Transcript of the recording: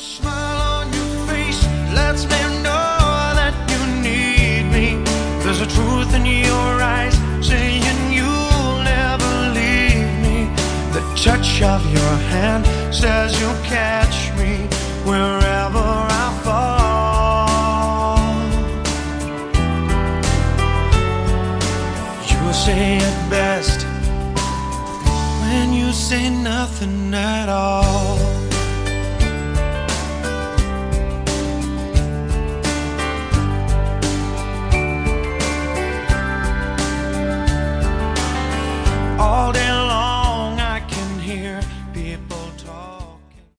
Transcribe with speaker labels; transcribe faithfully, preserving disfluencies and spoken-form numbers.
Speaker 1: Smile on your face lets me know that you need me. There's a truth in your eyes saying you'll never leave me. The touch of your hand says you'll catch me wherever I fall. You say it best when you say nothing at all.